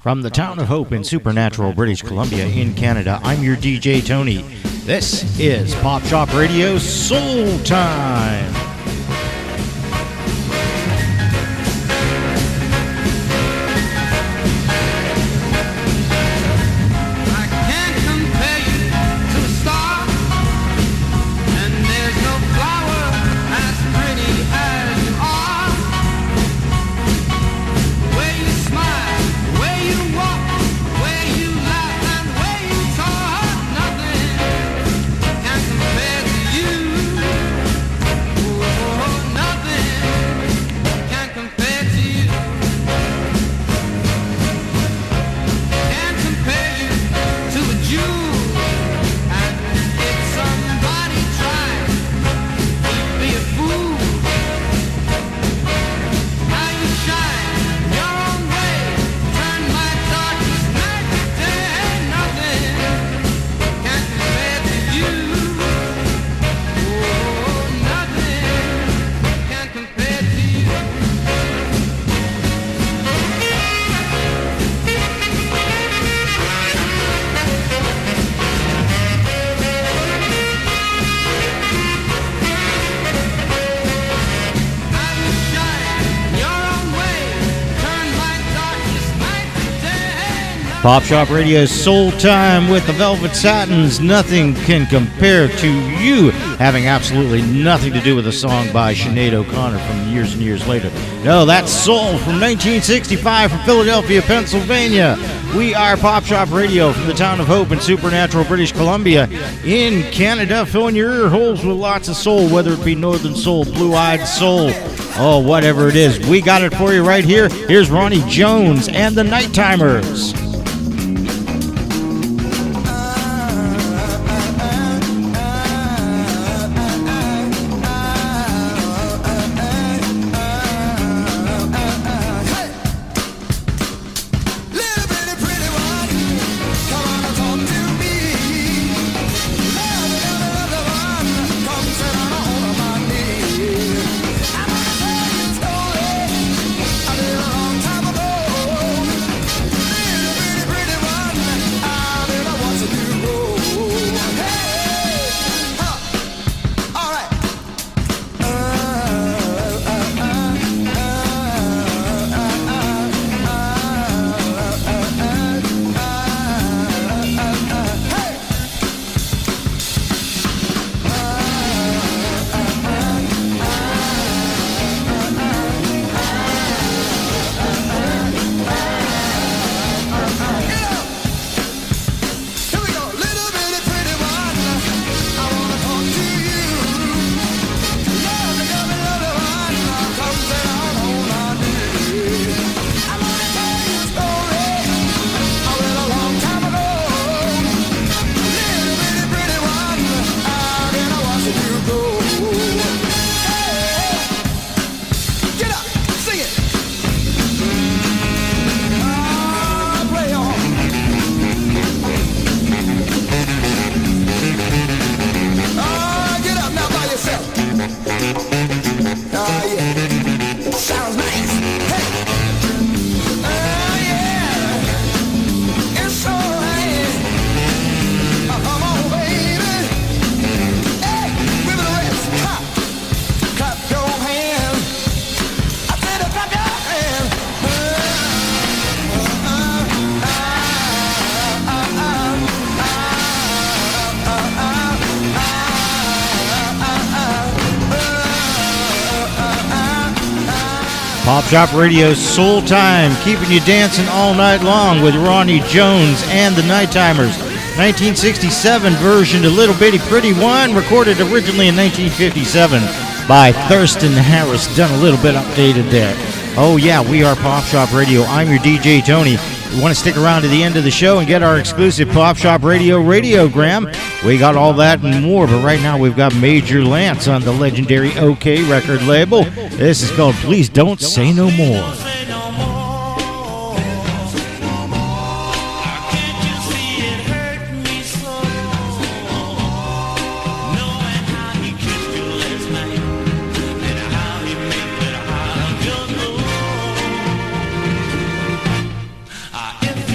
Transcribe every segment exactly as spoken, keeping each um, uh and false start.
From the town of Hope in Supernatural, British Columbia in Canada, I'm your D J Tony. This is Pop Shop Radio Soul Time. Pop Shop Radio's Soul Time with the Velvet Satins. Nothing can compare to you, having absolutely nothing to do with a song by Sinead O'Connor from years and years later. No, that's Soul from nineteen sixty-five from Philadelphia, Pennsylvania. We are Pop Shop Radio from the town of Hope in Supernatural, British Columbia in Canada, filling your ear holes with lots of soul, whether it be Northern Soul, Blue-Eyed Soul, oh, whatever it is. We got it for you right here. Here's Ronnie Jones and the Nighttimers. Pop Shop Radio Soul Time, keeping you dancing all night long with Ronnie Jones and the Nighttimers. nineteen sixty-seven version to Little Bitty Pretty One, recorded originally in nineteen fifty-seven by Thurston Harris, done a little bit updated there. Oh yeah, we are Pop Shop Radio. I'm your D J Tony. You want to stick around to the end of the show and get our exclusive Pop Shop Radio radiogram? We got all that and more, but right now we've got Major Lance on the legendary OK record label. This is called Please Don't Say No More. If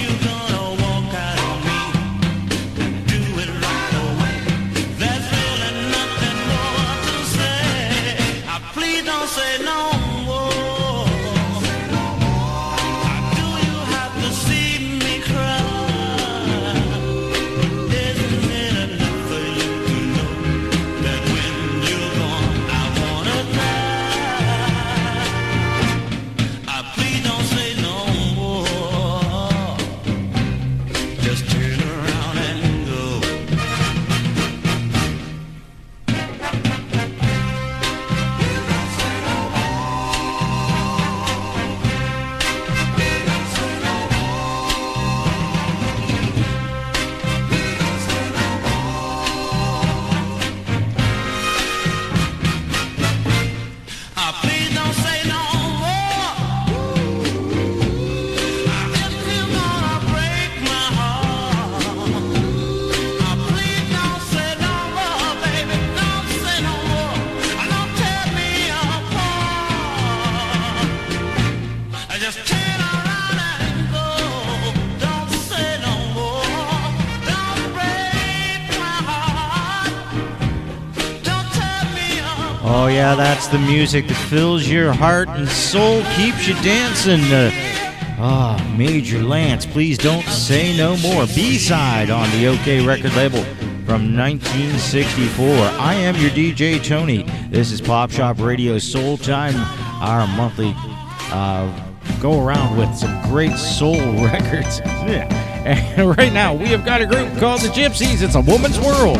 Oh, yeah, that's the music that fills your heart and soul, keeps you dancing. Uh, ah, Major Lance, Please Don't Say No More. B-side on the OK record label from nineteen sixty-four. I am your D J, Tony. This is Pop Shop Radio Soul Time, our monthly uh, go around with some great soul records. Yeah. And right now, we have got a group called the Gypsies. It's a woman's world.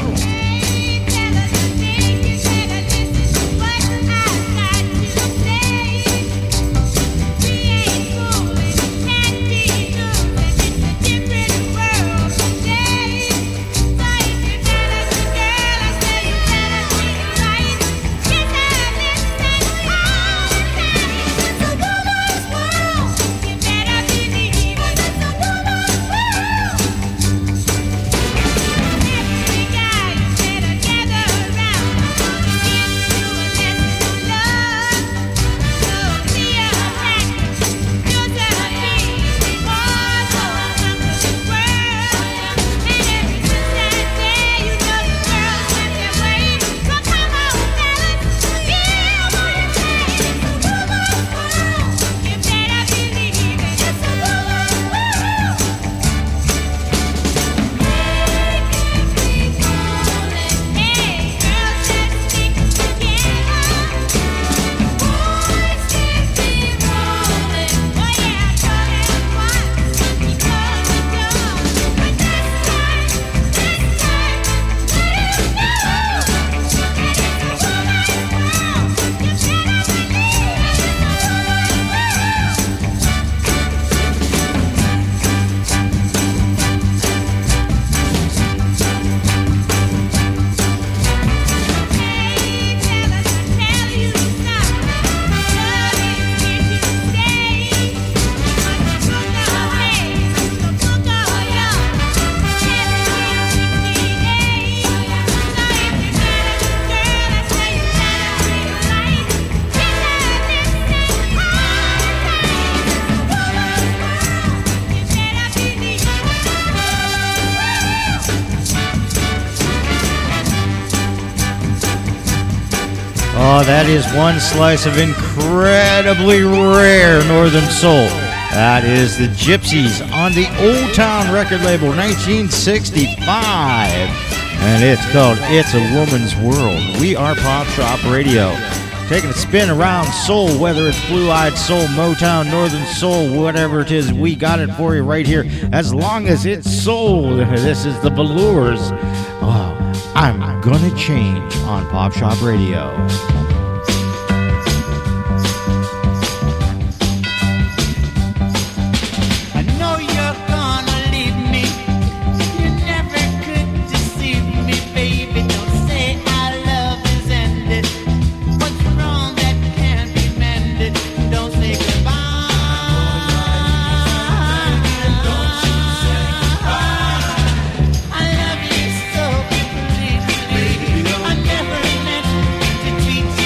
Oh, that is one slice of incredibly rare Northern soul. That is the Gypsies on the Old Town record label, nineteen sixty-five. And it's called It's a Woman's World. We are Pop Shop Radio, taking a spin around soul, whether it's blue-eyed soul, Motown, Northern soul, whatever it is, we got it for you right here. As long as it's soul, this is the Velours. Oh, I'm Gonna Change on Pop Shop Radio. Treat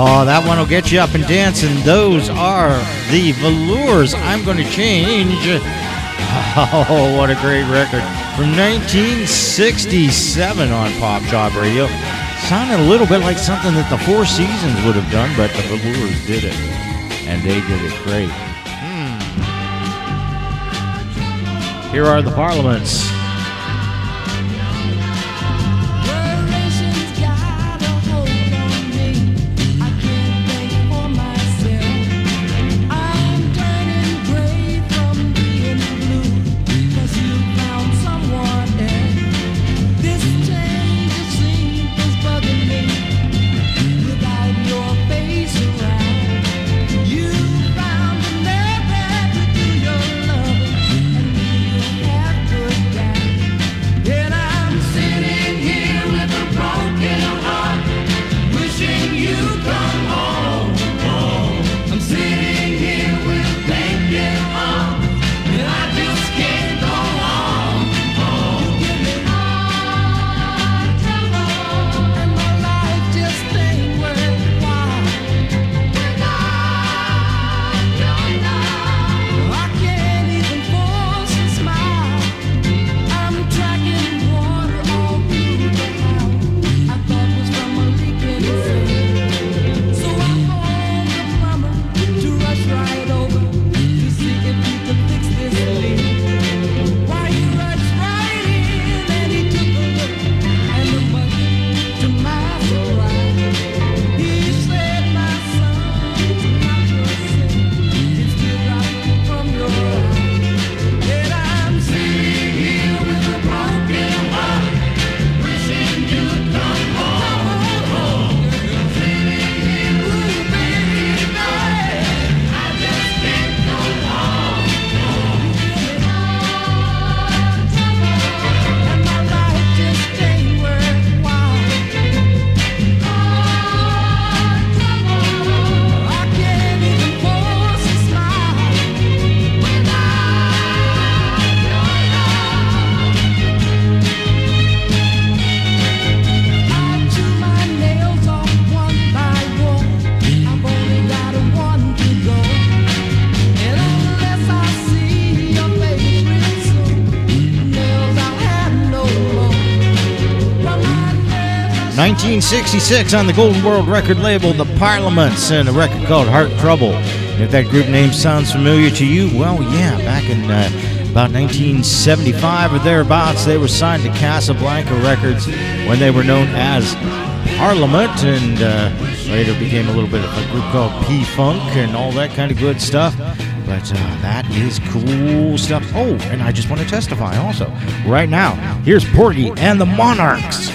Oh, that one will get you up and dancing. Those are the Velours. I'm going to change. Oh, what a great record. From nineteen sixty-seven on Pop Shop Radio. Sounded a little bit like something that the Four Seasons would have done, but the Velours did it. And they did it great. Hmm. Here are the Parliaments. nineteen sixty-six on the Golden World record label, The Parliaments, and a record called Heart Trouble. And if that group name sounds familiar to you, well, yeah, back in uh, about nineteen seventy-five or thereabouts, they were signed to Casablanca Records when they were known as Parliament, and uh, later became a little bit of a group called P-Funk and all that kind of good stuff. But uh, that is cool stuff. Oh, and I just want to testify also. Right now, here's Porgy and the Monarchs.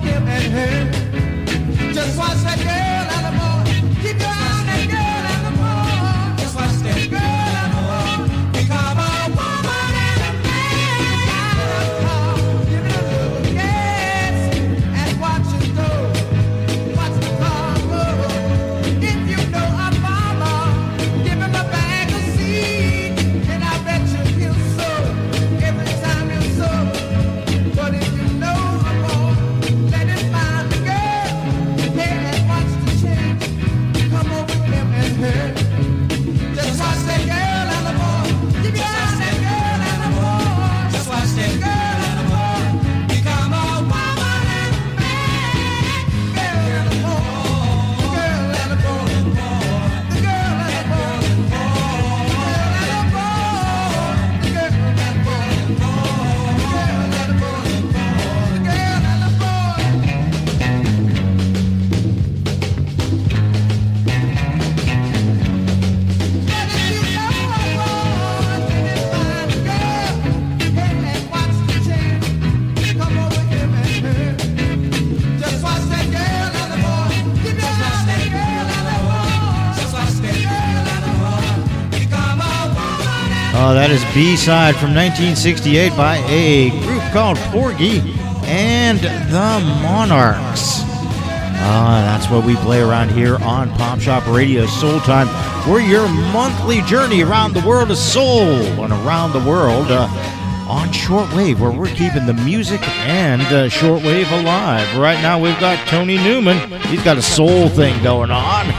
Just watch that girl and the boy. Keep your eye on that girl and the boy. Oh, that is B-side from nineteen sixty-eight by a group called Porgy and the Monarchs. Ah, that's what we play around here on Pop Shop Radio Soul Time. We're your monthly journey around the world of soul and around the world uh, on shortwave, where we're keeping the music and uh, shortwave alive. Right now we've got Tony Newman. He's got a soul thing going on.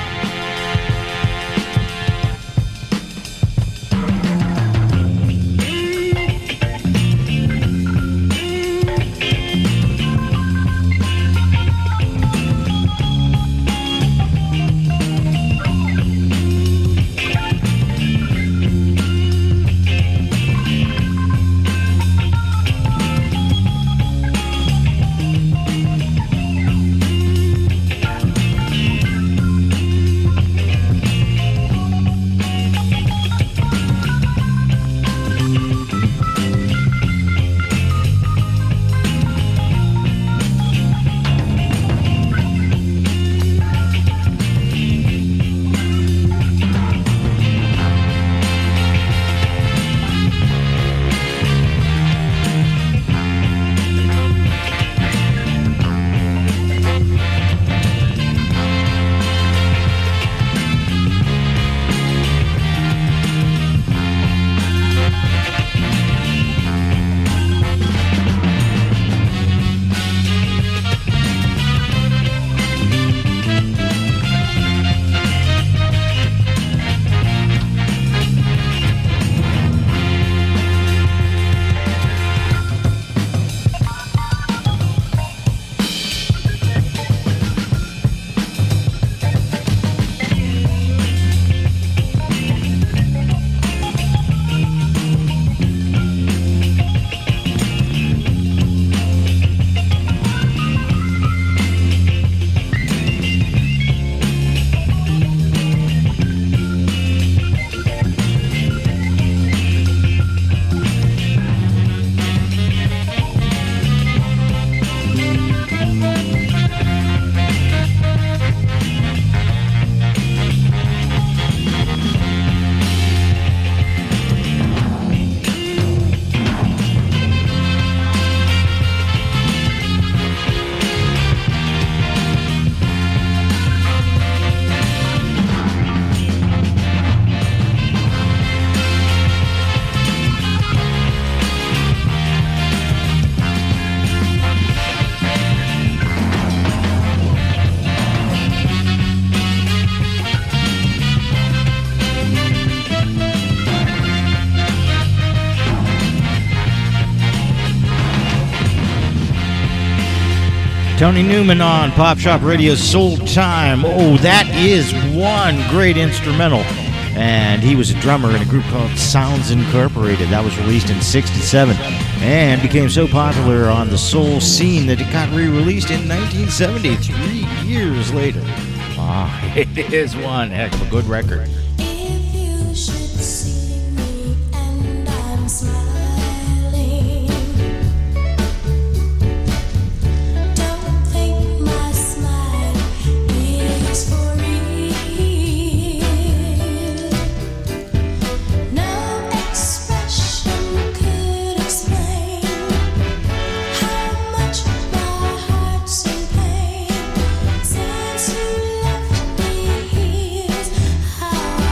Tony Newman on Pop Shop Radio's Soul Time. Oh, that is one great instrumental. And he was a drummer in a group called Sounds Incorporated. That was released in sixty-seven and became so popular on the soul scene that it got re-released in nineteen seventy, three years later. Ah, it is one heck of a good record. Since you left me, here's how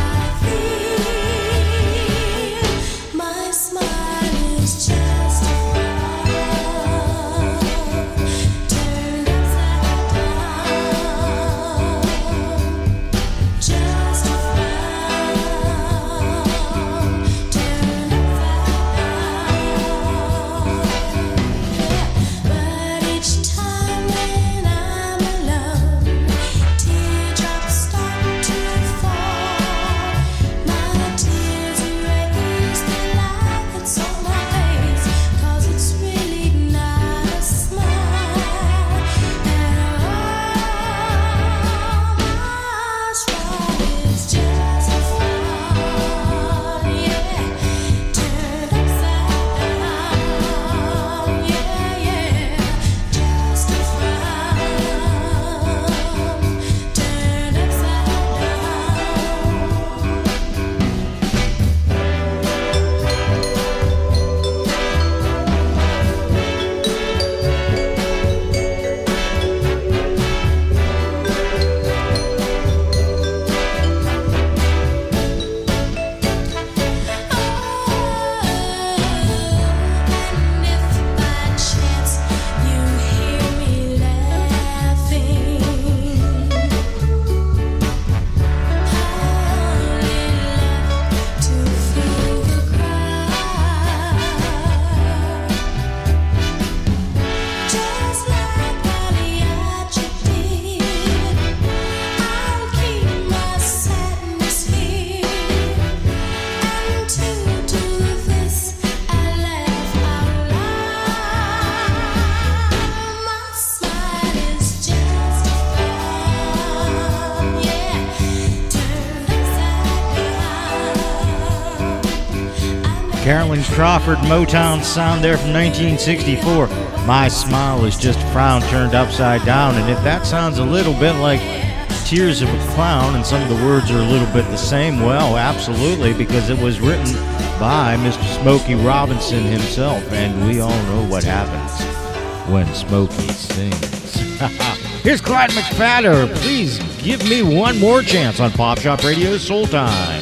Carolyn Crawford Motown sound there from nineteen sixty-four. My Smile is Just a Frown Turned Upside Down. And if that sounds a little bit like Tears of a Clown and some of the words are a little bit the same, well, absolutely, because it was written by Mister Smokey Robinson himself, and we all know what happens when Smokey sings. Here's Clyde McPhatter. Please give me one more chance on Pop Shop Radio's Soul Time.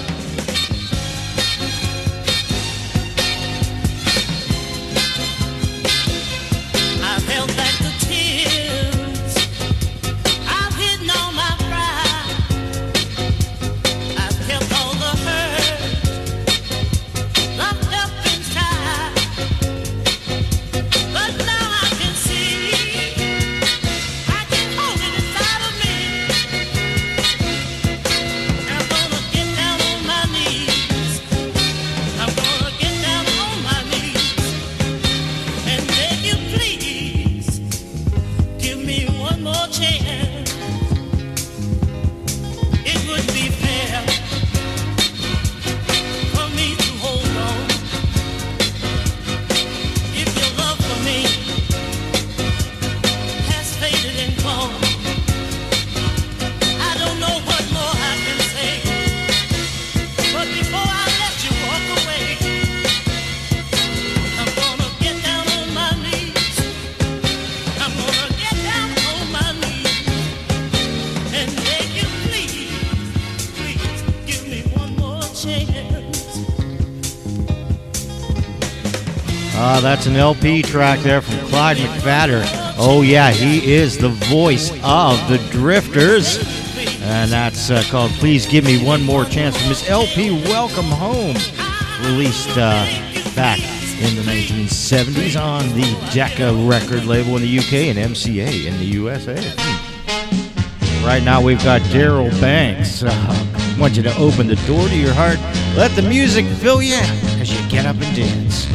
Uh, that's an L P track there from Clyde McPhatter. Oh, yeah, he is the voice of the Drifters. And that's uh, called Please Give Me One More Chance from his L P Welcome Home, released uh, back in the nineteen seventies on the Decca record label in the U K and M C A in the U S A. Hmm. Right now we've got Daryl Banks. Uh, I want you to open the door to your heart. Let the music fill you as you get up and dance.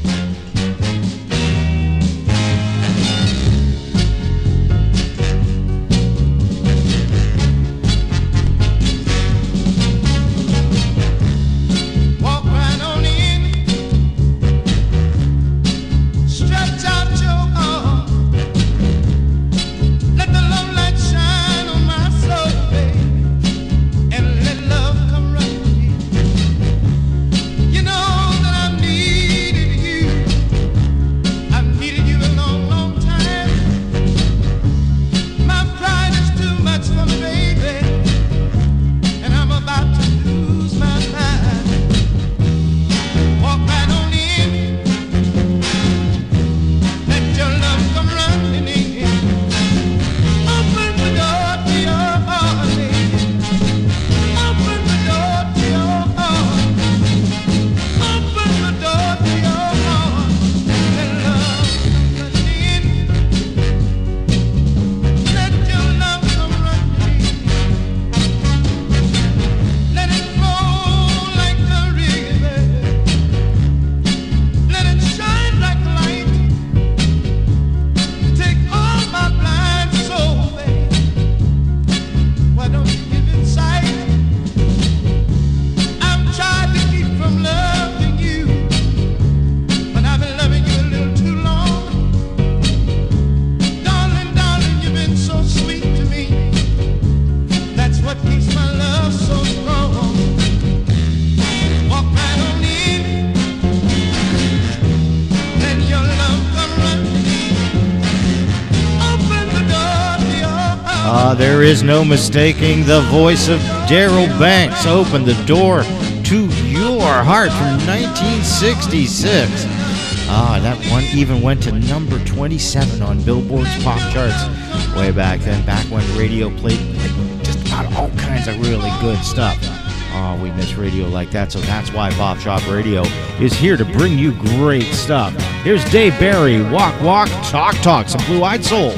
There is no mistaking the voice of Daryl Banks. Open the door to your heart from nineteen sixty-six. Ah, that one even went to number twenty-seven on Billboard's pop charts way back then, back when radio played just about all kinds of really good stuff. Oh, we miss radio like that, so that's why Pop Shop Radio is here to bring you great stuff. Here's Dave Barry, Walk Walk, Talk Talk, some Blue-Eyed Soul.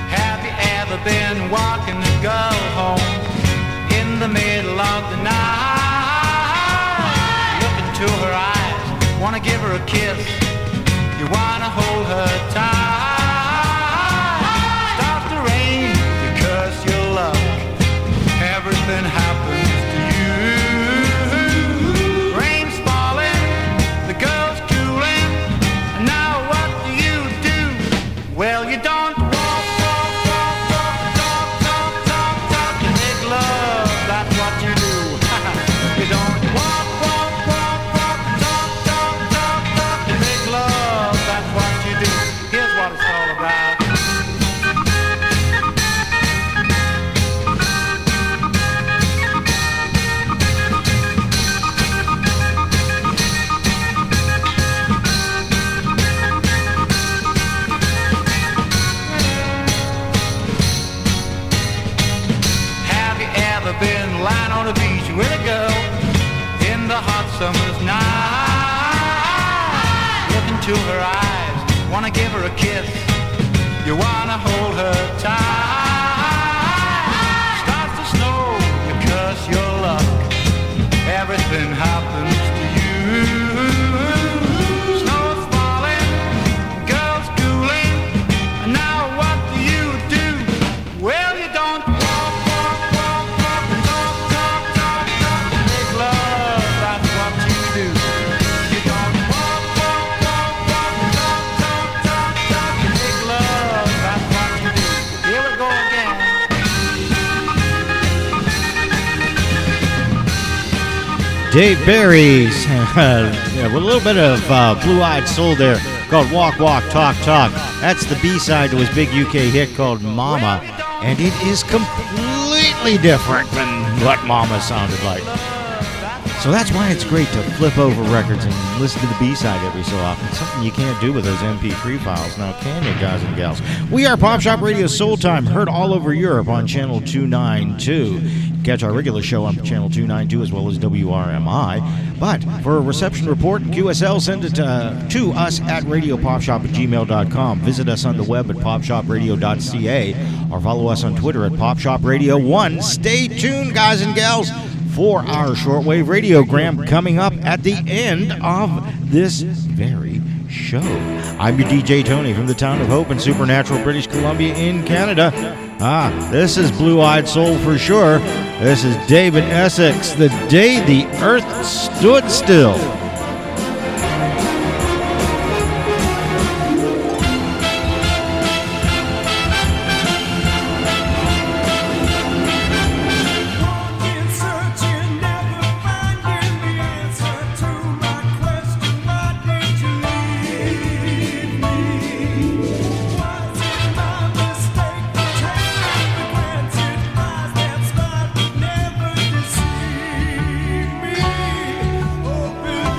Been walking the girl home in the middle of the night. Look into her eyes, wanna give her a kiss, you wanna hold her tight. Starts to rain, you curse your luck, everything happens to you. Rain's falling, the girl into her eyes, wanna give her a kiss, you wanna hold her tight. Starts to snow, you curse your luck, everything happens to you. Snow's falling, girls cooling, and now what do you do? Well, you don't walk, walk, walk, walk, and talk, talk, talk, talk, and make love, that's what you do. You don't walk, walk, walk, walk, and talk, talk, talk, talk, and make love, that's what you do. Here we go again. Dave Barry's yeah, with a little bit of uh, blue-eyed soul there, called Walk, Walk, Talk, Talk. That's the B-side to his big U K hit called Mama, and it is completely different than what Mama sounded like. So that's why it's great to flip over records and listen to the B-side every so often. It's something you can't do with those M P three files now, can you, guys and gals? We are Pop Shop Radio Soul Time, heard all over Europe on Channel two ninety-two. Catch our regular show on Channel two ninety-two as well as W R M I. But for a reception report and Q S L, send it uh, to us at radio pop shop at gmail dot com. Visit us on the web at pop shop radio dot c a or follow us on Twitter at pop shop radio one. Stay tuned, guys and gals, for our shortwave radiogram coming up at the end of this very show. I'm your D J Tony from the town of Hope in Supernatural, British Columbia in Canada. Ah, this is Blue-Eyed Soul for sure. This is David Essex, The Day the Earth Stood Still. Open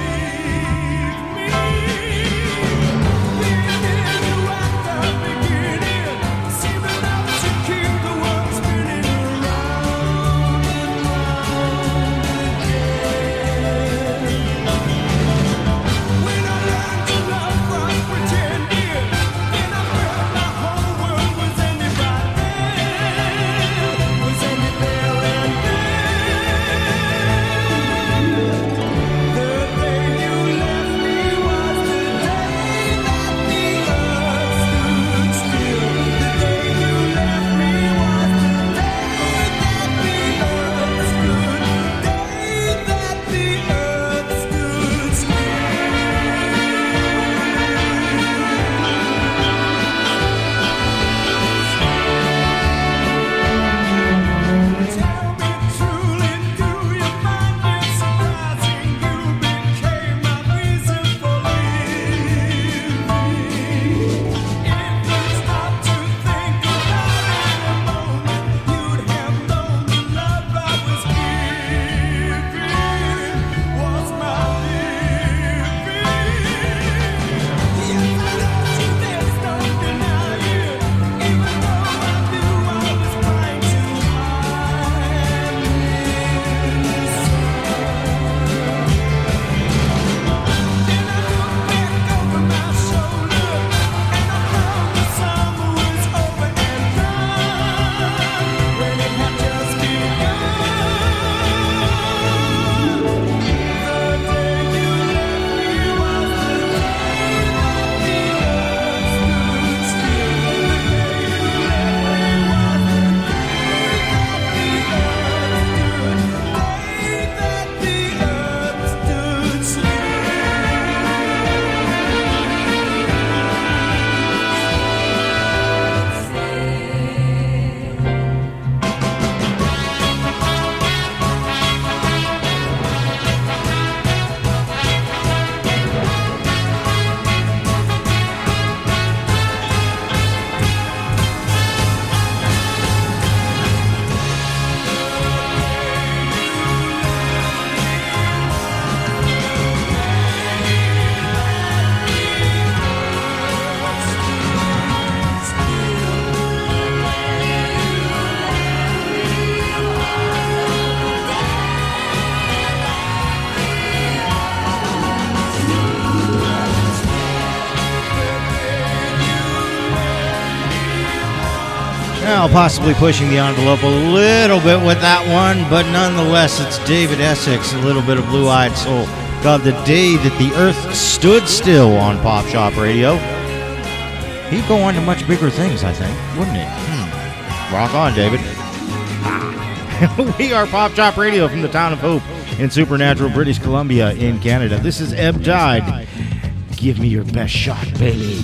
Well, possibly pushing the envelope a little bit with that one, but nonetheless, it's David Essex, a little bit of Blue-Eyed Soul. God, the day that the earth stood still on Pop Shop Radio. He'd go on to much bigger things, I think, wouldn't he? Hmm. Rock on, David. We are Pop Shop Radio from the town of Hope in Supernatural, British Columbia in Canada. This is Ebb Tide. Give me your best shot, baby.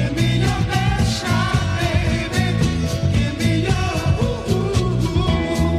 Give me your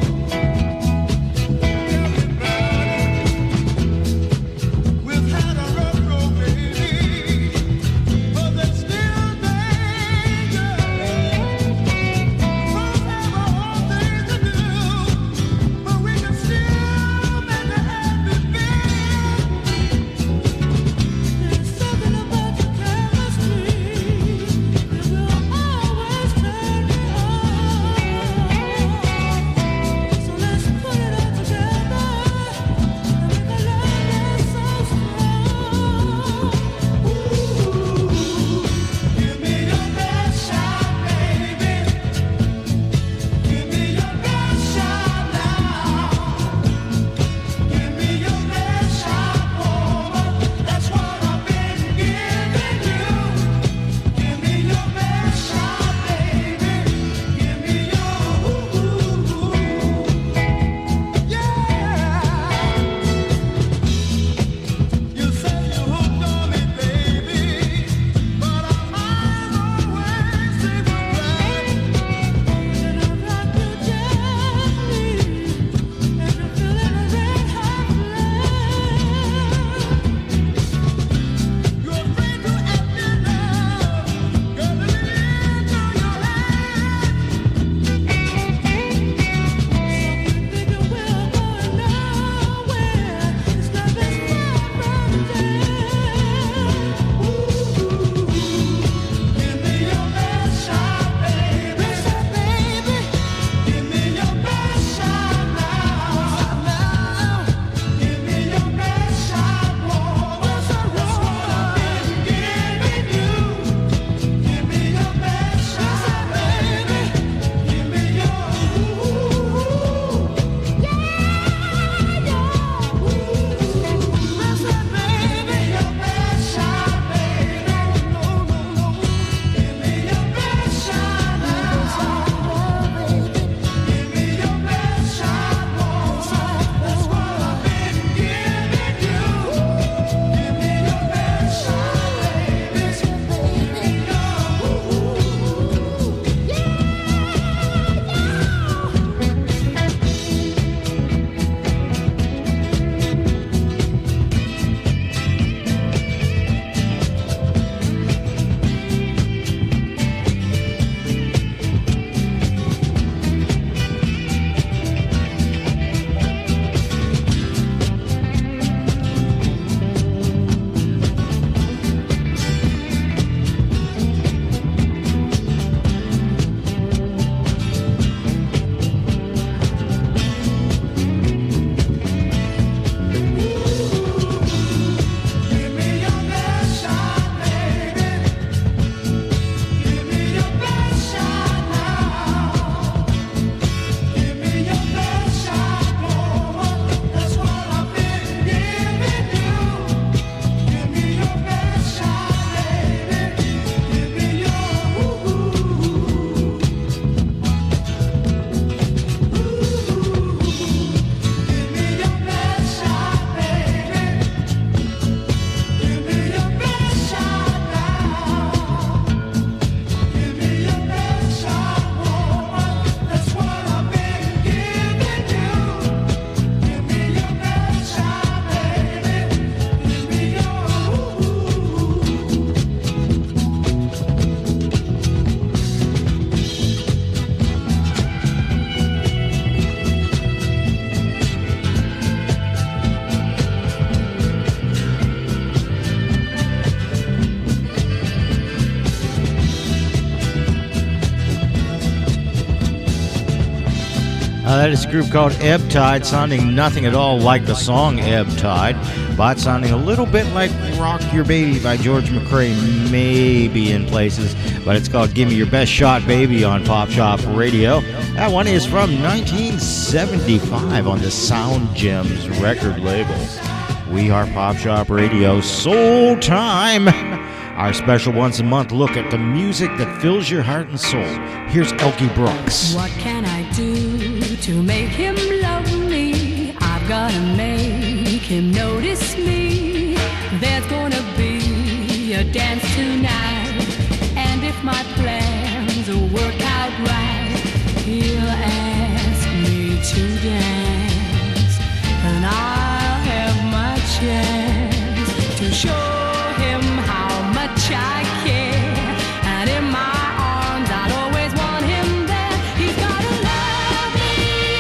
Uh, that is a group called Ebb Tide, sounding nothing at all like the song Ebb Tide, but sounding a little bit like Rock Your Baby by George McRae, maybe in places, but it's called Give Me Your Best Shot Baby on Pop Shop Radio. That one is from nineteen seventy-five on the Sound Gems record label. We are Pop Shop Radio Soul Time, our special once a month look at the music that fills your heart and soul. Here's Elkie Brooks. What can I do to make him love me? I've gotta make him notice me. There's gonna be a dance tonight, and if my plans work out right, he'll ask me to dance, and I'll have my chance to show him how much I care. And in my arms I'd always want him there. He's gotta love me.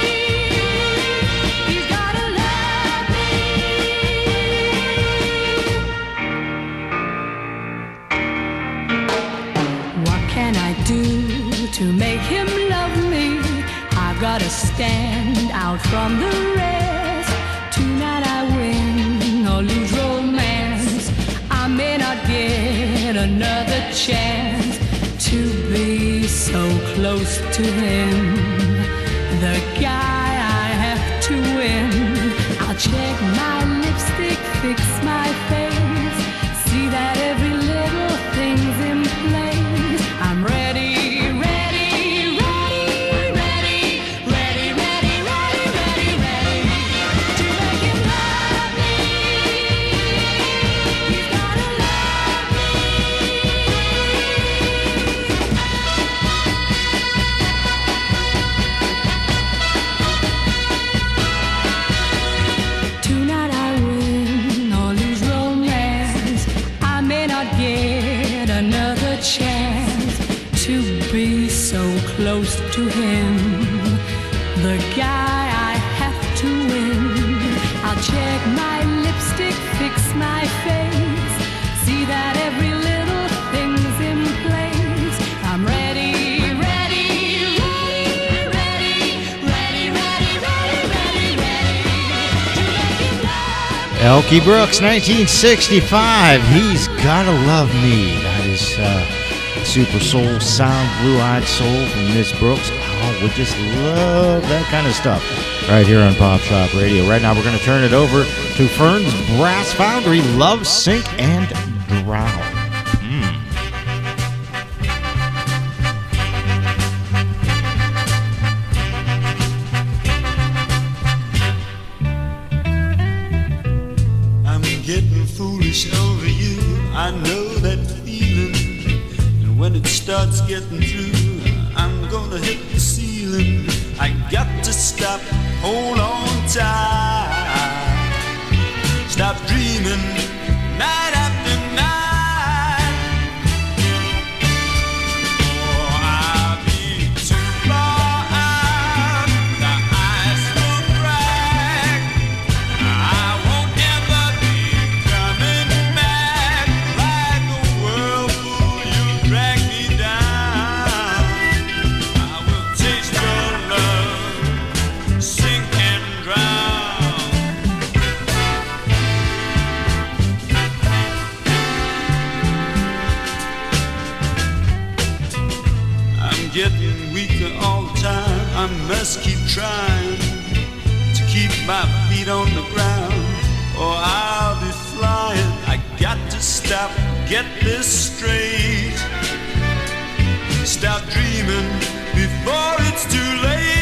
He's gotta love me. What can I do to make him love me? I've gotta stand out from the rest. Tonight I win or lose romance. I may not get another chance to be so close to him. The guy I have to win. I'll check my lipstick, fix my face, see that every little thing's in place. I'm ready, ready, ready, ready, ready, ready, ready, ready, ready to make him love me. He's gotta love me. Tonight I win or lose romance. I may not get another chance to be so close to him. The guy I have to win. I'll check my lipstick, fix my face, see that every little thing's in place. I'm ready, ready, ready, ready, ready, ready, ready, ready, ready to make him love me. Elkie Brooks, nineteen sixty-five. He's Gotta Love Me. That is uh, super soul sound, blue-eyed soul from Miss Brooks. Oh, we just love that kind of stuff right here on Pop Shop Radio. Right now, we're going to turn it over to Fern's Brass Foundry, Love, Sink, and Drown. Mm. I'm getting foolish over you. I know that feeling. And when it starts getting through, I'm gonna hit the ceiling. I got to stop, hold on tight. Stop dreaming night after night. Oh, I'll be too far out. The ice will crack. I won't ever be coming back. Like a whirlpool, you'll drag me down. I will taste your love, sink and drown. I'm getting weaker all the time. I must keep trying to keep my feet on the ground, or I'll be flying. I got to stop, get this straight. Stop dreaming before it's too late.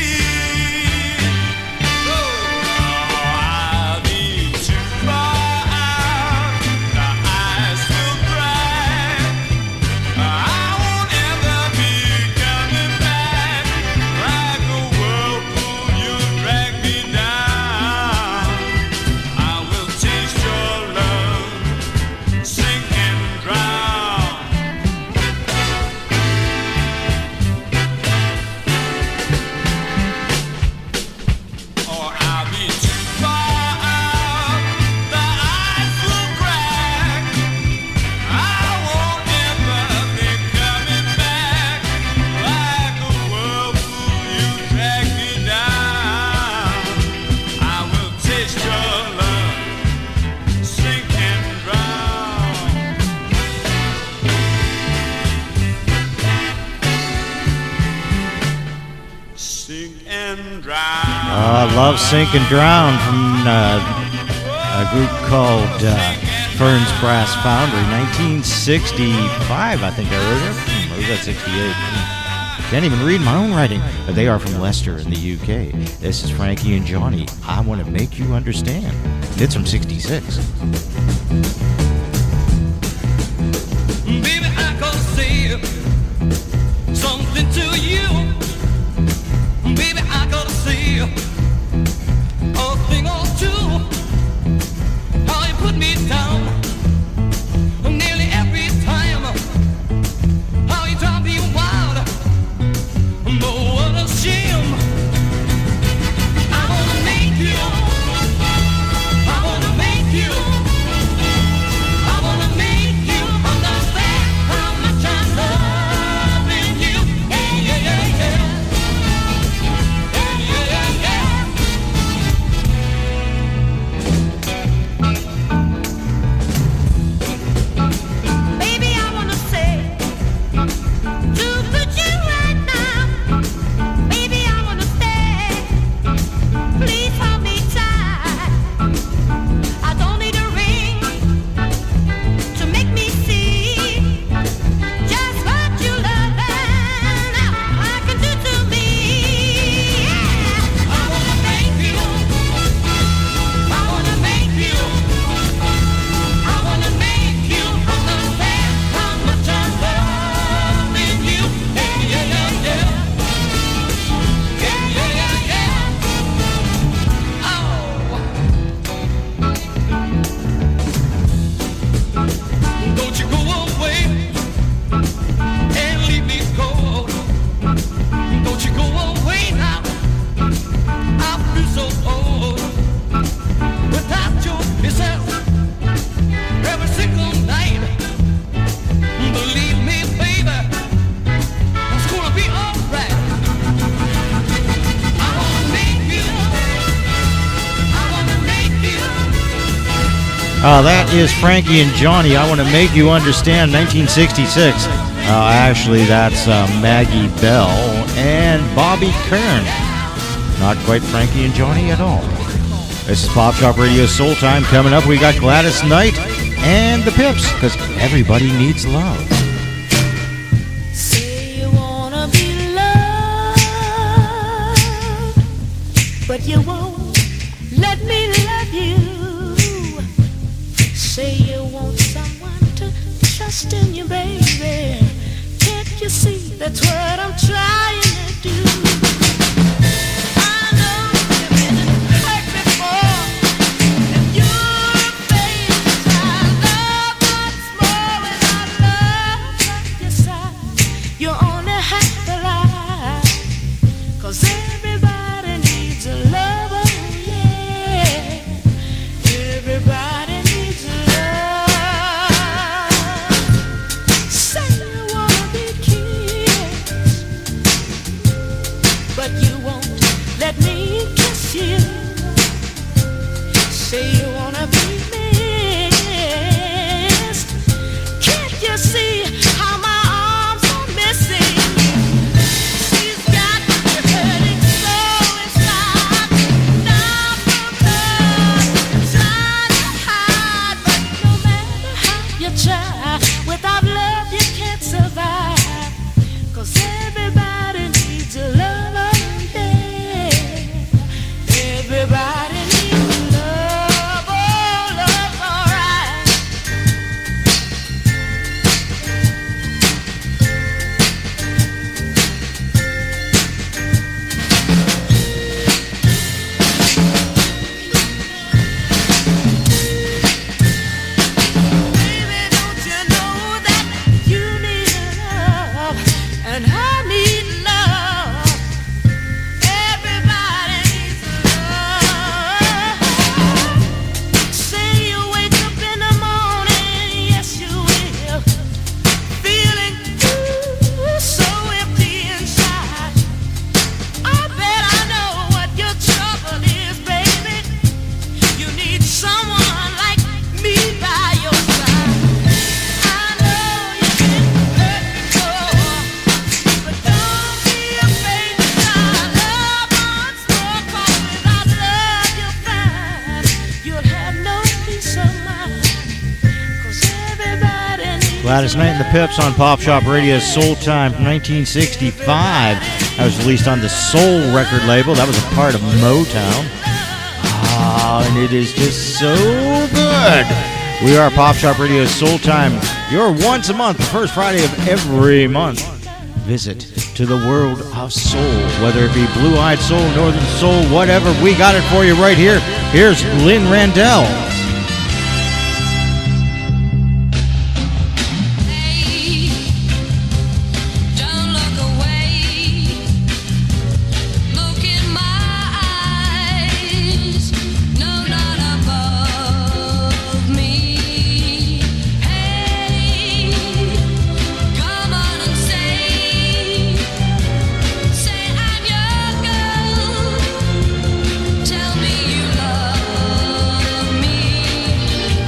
Oh, I'll be too far out. The ice will crack. I won't ever be coming back. Like a whirlpool, you'll drag me down. I will taste your love, sink and drown. sink and drown. Uh, Love, Sink, and Drown from uh, a group called uh, Fern's Brass Foundry, nineteen sixty-five, I think I wrote it. Hmm, or was that sixty-eight? Hmm. Can't even read my own writing. But they are from Leicester in the U K. This is Frankie and Johnny. I Want to Make You Understand. It's from sixty-six. Baby, I gotta say something to you. Baby, I gotta say a thing or two. How you put me down nearly every time. How you drive me wild. But what a shame. I wanna make you. I wanna make you. I wanna make you understand how much I'm loving you. Yeah, yeah, yeah, yeah. Yeah, yeah, yeah, Baby, I wanna say to put you right now. Baby, I wanna stay. Please hold me tight. I don't need a ring to make me see just what you love and I can do to me. Yeah. I wanna make you. I wanna make you. I wanna make you understand how much I'm loving you. Yeah, yeah, yeah, yeah. Yeah, yeah, yeah, yeah. Oh. Don't you go away and leave me cold. Don't you go away now. I feel so old without you yourself every single night. Believe me, baby, it's gonna be alright. I wanna make you. I wanna make you. Uh, that is Frankie and Johnny. I Want to Make You Understand, nineteen sixty-six. Uh, actually, that's uh, Maggie Bell and Bobby Kern. Not quite Frankie and Johnny at all. This is Pop Shop Radio Soul Time. Coming up, we got Gladys Knight and the Pips, because everybody needs love. Say you wanna be loved, but you won't let me love you. Say you want someone to trust in you, baby. Can't you see that's what I'm trying to do? I know you've been hurt before, and you're a face I love once more. When I love at your side, you only have to lie. 'Cause everybody needs a lover, yeah. Everybody needs a love. Say you wanna be kissed, but you won't let me kiss you. Say you wanna be missed. Can't you see how my arms are missing you? She's got me hurting so inside. Now from love, trying to hide, but no matter how you try, without love you can't survive. 'Cause everybody needs a lover, yeah. Everybody needs a lover. Gladys Knight and the Pips on Pop Shop Radio's Soul Time from nineteen sixty-five. That was released on the Soul record label. That was a part of Motown. Ah, and it is just so good. We are Pop Shop Radio's Soul Time. You're once a month, the first Friday of every month. Visit to the world of soul, whether it be blue-eyed soul, northern soul, whatever. We got it for you right here. Here's Lynn Randell. Tell me you love me.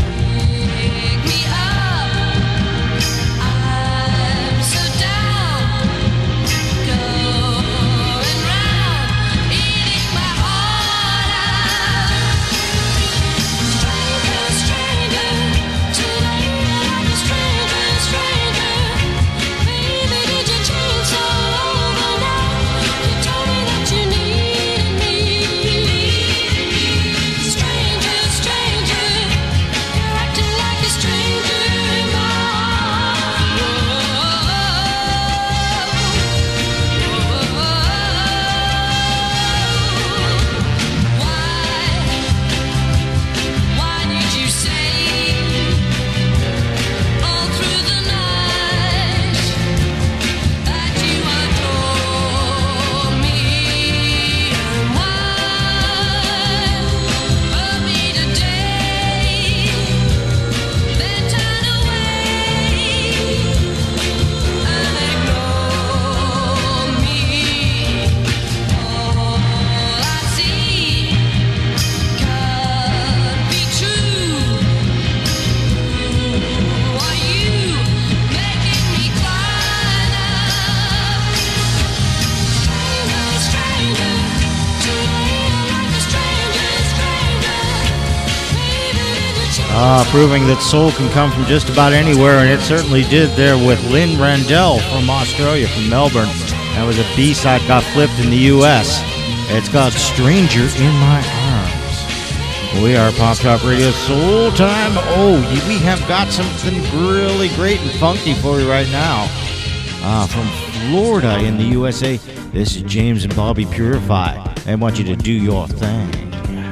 Uh, proving that soul can come from just about anywhere, and it certainly did there with Lynn Randell from Australia, from Melbourne. That was a B-side, got flipped in the U S. It's called Stranger in My Arms. We are Pop Shop Radio Soul Time. Oh, we have got something really great and funky for you right now. Uh, from Florida in the U S A, this is James and Bobby Purify. I want you to do your thing.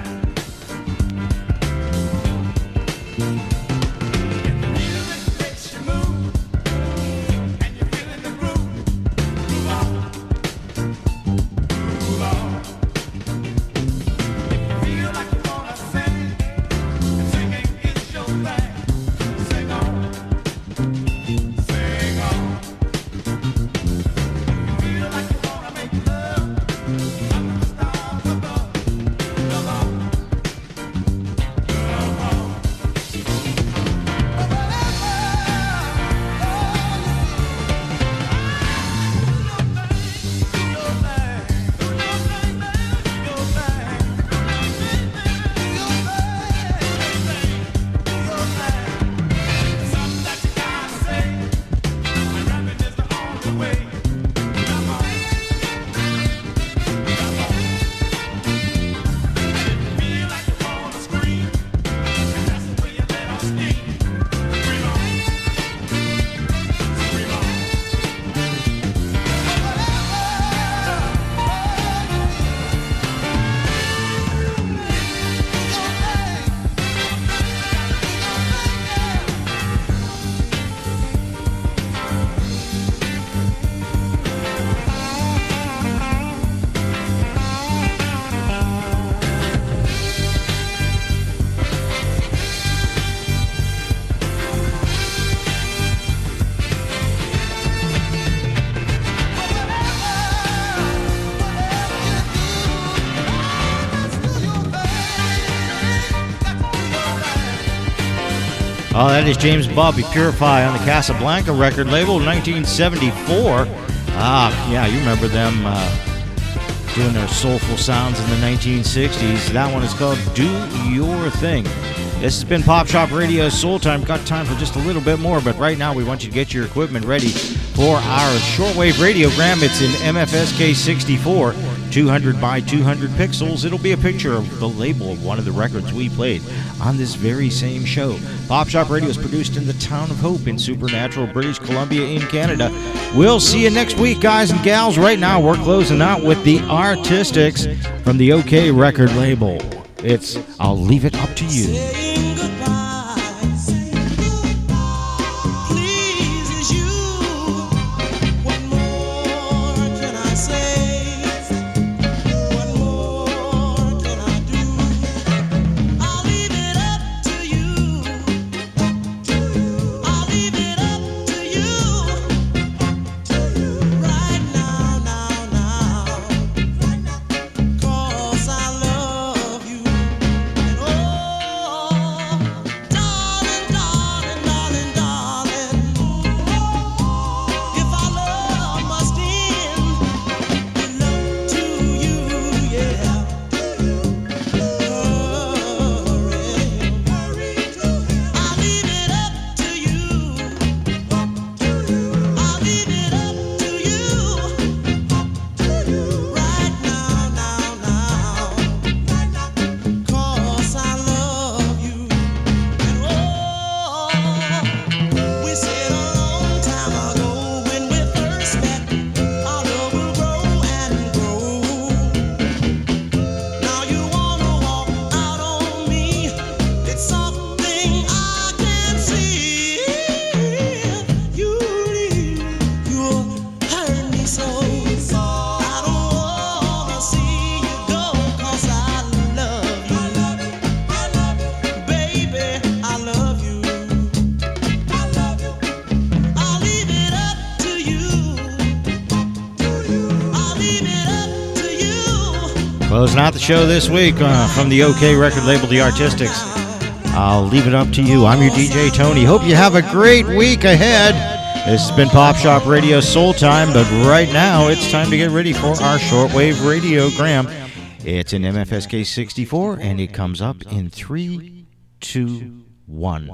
Oh, that is James and Bobby Purify on the Casablanca record label, nineteen seventy-four. Ah, yeah, you remember them uh, doing their soulful sounds in the nineteen sixties. That one is called Do Your Thing. This has been Pop Shop Radio Soul Time. Got time for just a little bit more, but right now we want you to get your equipment ready for our shortwave radiogram. It's in M F S K sixty-four, two hundred by two hundred pixels. It'll be a picture of the label of one of the records we played on this very same show. Pop Shop Radio is produced in the town of Hope in Supernatural, British Columbia in Canada. We'll see you next week, guys and gals. Right now we're closing out with the Artistics from the OK record label. It's I'll Leave It Up to You. Saying goodbye, saying goodbye, pleases you. What more can I say? What more can I do? I'll leave it up to you. I'll leave it up to you. Right now, now, now. 'Cause I love you. Closing out the show this week uh, from the OK record label, The Artistics. I'll leave it up to you. I'm your D J, Tony. Hope you have a great week ahead. This has been Pop Shop Radio Soul Time, but right now it's time to get ready for our shortwave radiogram. It's in M F S K sixty-four, and it comes up in three, two, one.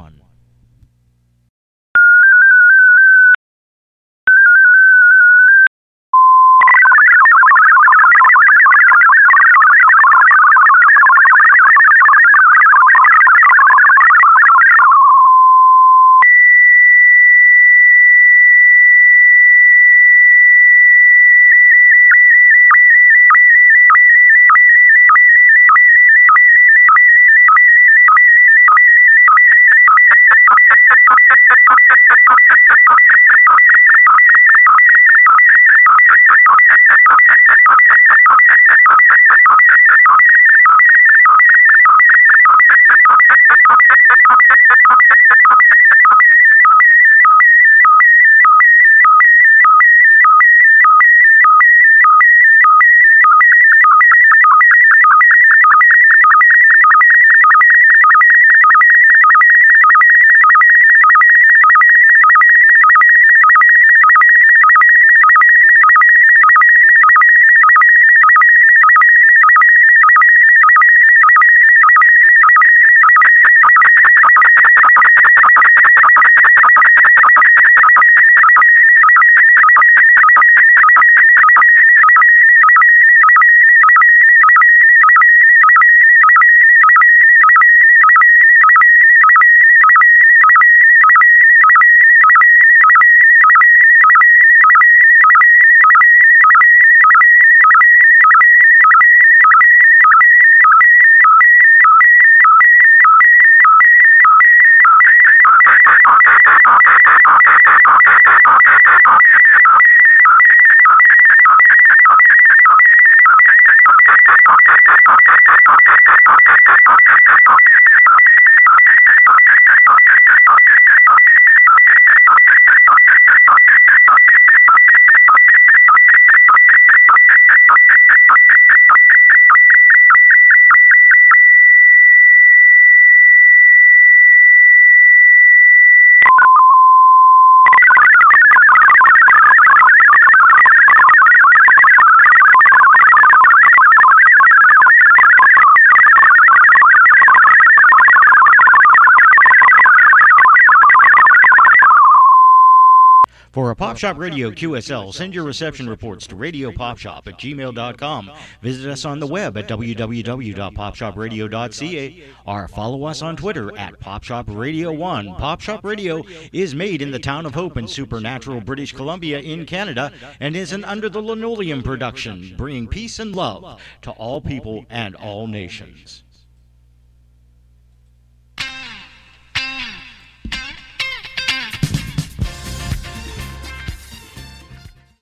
a Pop Shop Radio Q S L, send your reception reports to radio pop shop at gmail dot com. Visit us on the web at w w w dot pop shop radio dot c a or follow us on Twitter at Pop Shop Radio one. Pop Shop Radio is made in the town of Hope in Supernatural, British Columbia in Canada, and is an Under the Linoleum production, bringing peace and love to all people and all nations.